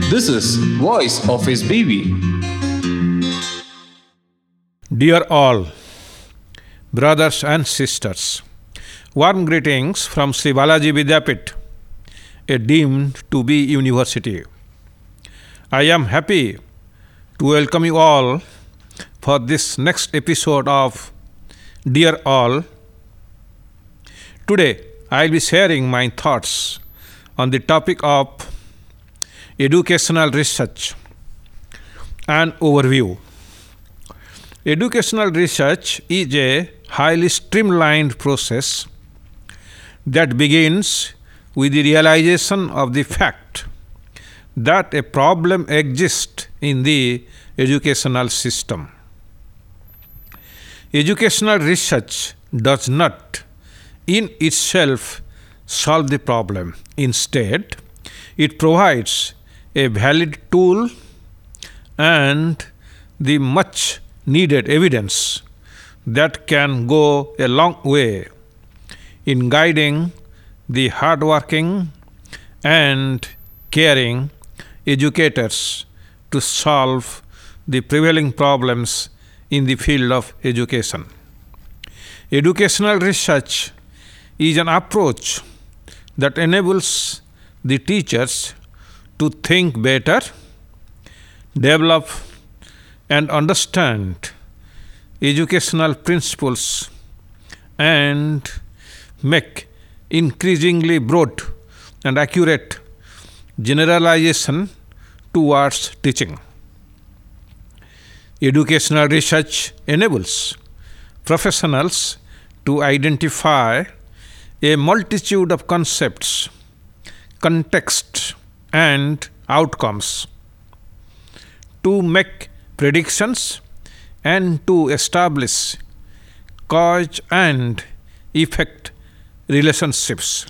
This is Voice of His Baby. Dear all, brothers and sisters, warm greetings from Sri Balaji Vidyapith, a deemed to be university. I am happy to welcome you all for this next episode of Dear All. Today, I will be sharing my thoughts on the topic of educational research and overview. Educational research is a highly streamlined process that begins with the realization of the fact that a problem exists in the educational system. Educational research does not in itself solve the problem. Instead, it provides a valid tool and the much needed evidence that can go a long way in guiding the hardworking and caring educators to solve the prevailing problems in the field of education. Educational research is an approach that enables the teachers to think better, develop and understand educational principles, and make increasingly broad and accurate generalization towards teaching. Educational research enables professionals to identify a multitude of concepts, contexts, and outcomes, to make predictions and to establish cause and effect relationships.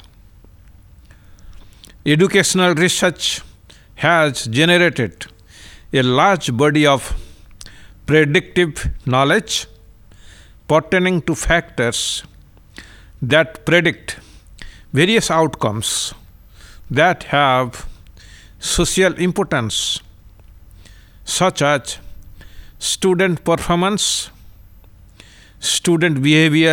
Educational research has generated a large body of predictive knowledge pertaining to factors that predict various outcomes that have social importance, such as student performance, student behavior,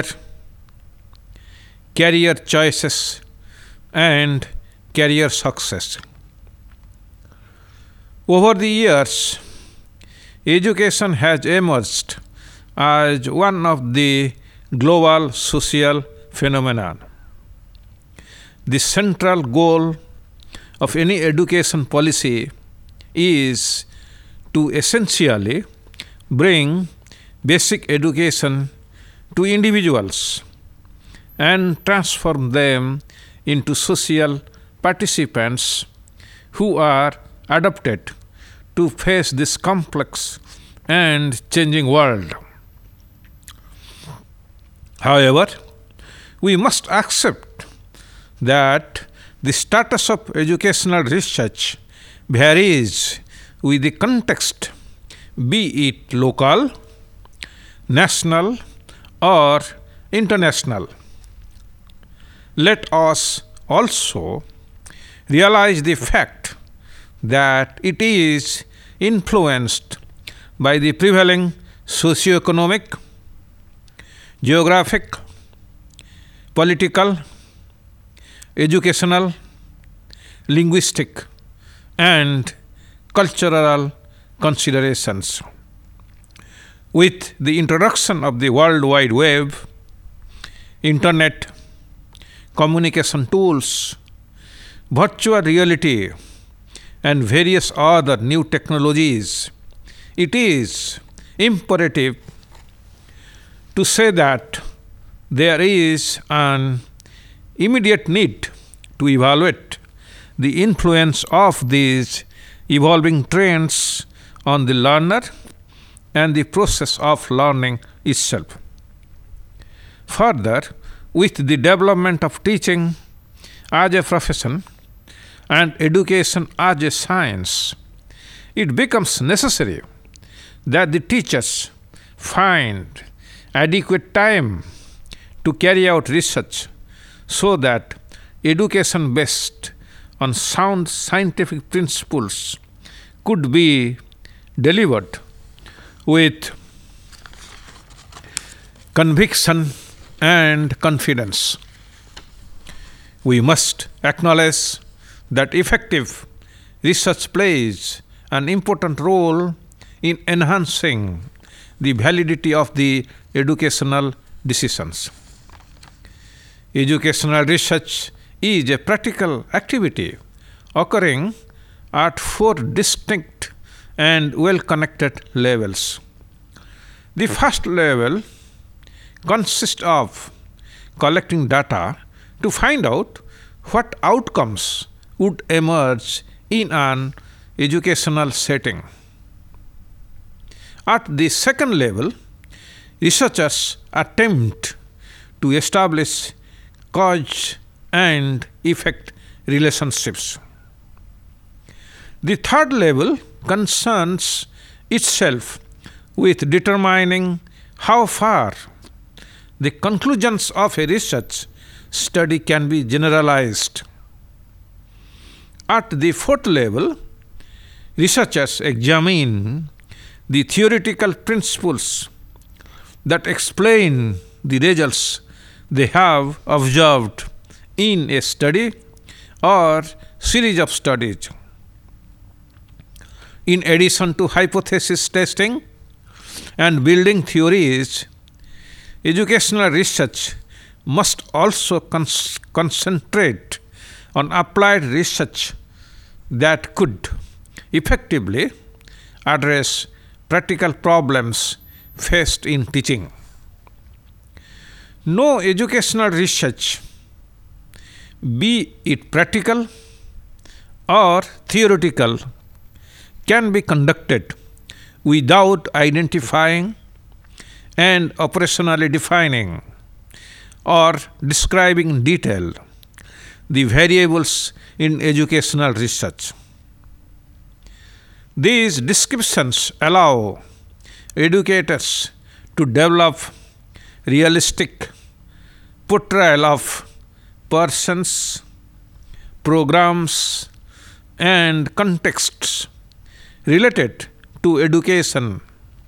career choices, and career success. Over the years, education has emerged as one of the global social phenomenon. The central goal of any education policy is to essentially bring basic education to individuals and transform them into social participants who are adapted to face this complex and changing world. However, we must accept that the status of educational research varies with the context, be it local, national, or international. Let us also realize the fact that it is influenced by the prevailing socioeconomic, geographic, political, educational, linguistic, and cultural considerations. With the introduction of the World Wide Web, Internet, communication tools, virtual reality, and various other new technologies, it is imperative to say that there is an immediate need to evaluate the influence of these evolving trends on the learner and the process of learning itself. Further, with the development of teaching as a profession and education as a science, it becomes necessary that the teachers find adequate time to carry out research so that education based on sound scientific principles could be delivered with conviction and confidence. We must acknowledge that effective research plays an important role in enhancing the validity of the educational decisions. Educational research is a practical activity occurring at four distinct and well-connected levels. The first level consists of collecting data to find out what outcomes would emerge in an educational setting. At the second level, researchers attempt to establish cause and effect relationships. The third level concerns itself with determining how far the conclusions of a research study can be generalized. At the fourth level, researchers examine the theoretical principles that explain the results they have observed in a study or series of studies. In addition to hypothesis testing and building theories, educational research must also concentrate on applied research that could effectively address practical problems faced in teaching. No educational research, be it practical or theoretical, can be conducted without identifying and operationally defining or describing in detail the variables in educational research. These descriptions allow educators to develop realistic portrayal of persons, programs, and contexts related to education.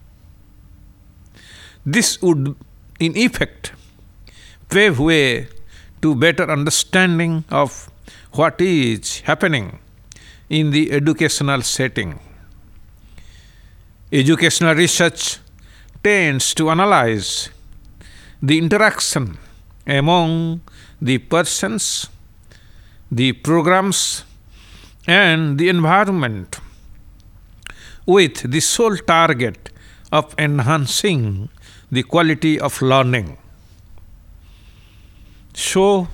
This would, in effect, pave way to better understanding of what is happening in the educational setting. Educational research tends to analyze the interaction among the persons, the programs, and the environment with the sole target of enhancing the quality of learning. So,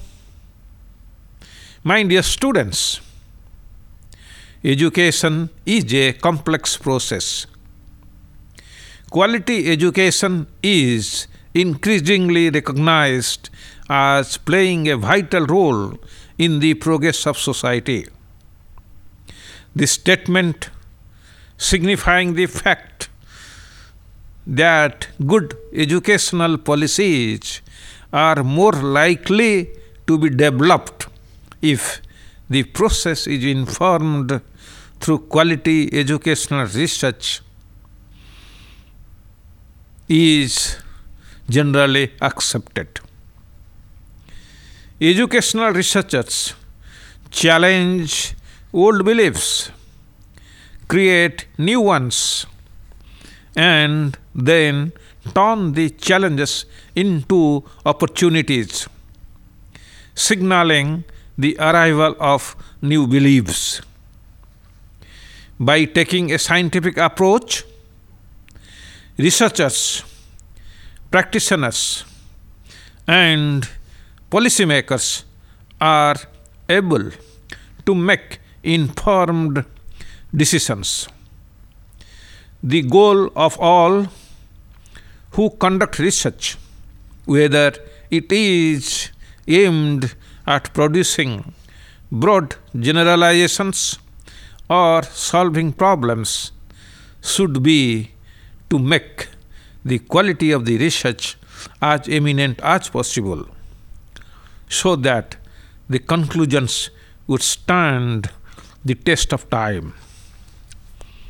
my dear students, education is a complex process. Quality education is increasingly recognized as playing a vital role in the progress of society. This statement signifying the fact that good educational policies are more likely to be developed if the process is informed through quality educational research is generally accepted. Educational researchers challenge old beliefs, create new ones, and then turn the challenges into opportunities, signaling the arrival of new beliefs. By taking a scientific approach, researchers, practitioners, and policymakers are able to make informed decisions. The goal of all who conduct research, whether it is aimed at producing broad generalizations or solving problems, should be to make the quality of the research as eminent as possible, so that the conclusions would stand the test of time.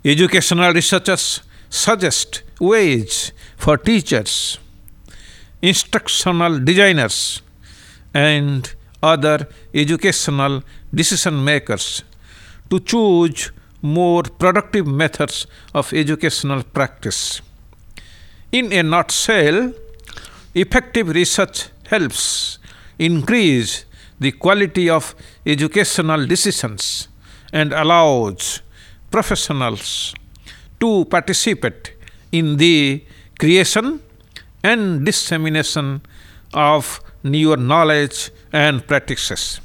Educational researchers suggest ways for teachers, instructional designers, and other educational decision makers to choose more productive methods of educational practice. In a nutshell, effective research helps increase the quality of educational decisions and allows professionals to participate in the creation and dissemination of newer knowledge and practices.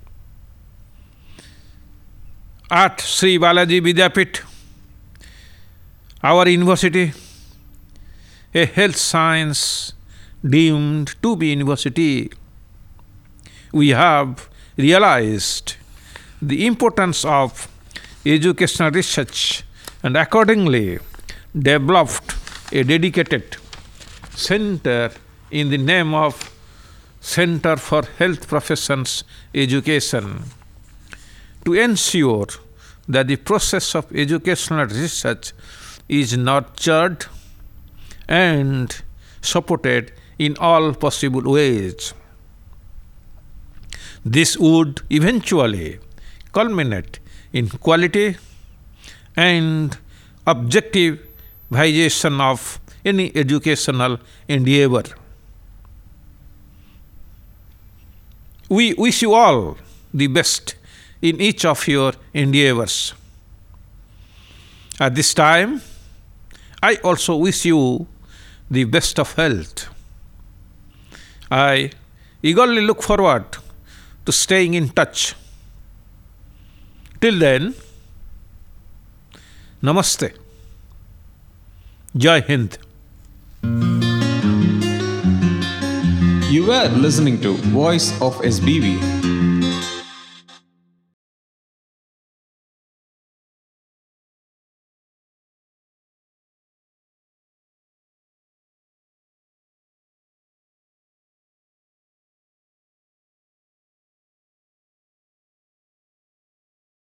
At Sri Balaji Vidyapit, our university, a health science deemed to be university, we have realized the importance of educational research and accordingly developed a dedicated center in the name of Center for Health Professions Education to ensure that the process of educational research is nurtured and supported in all possible ways. This would eventually culminate in quality and objectivization of any educational endeavor. We wish you all the best in each of your endeavors. At this time, I also wish you the best of health. I eagerly look forward to staying in touch. Till then, Namaste. Jai Hind. You were listening to Voice of SBV.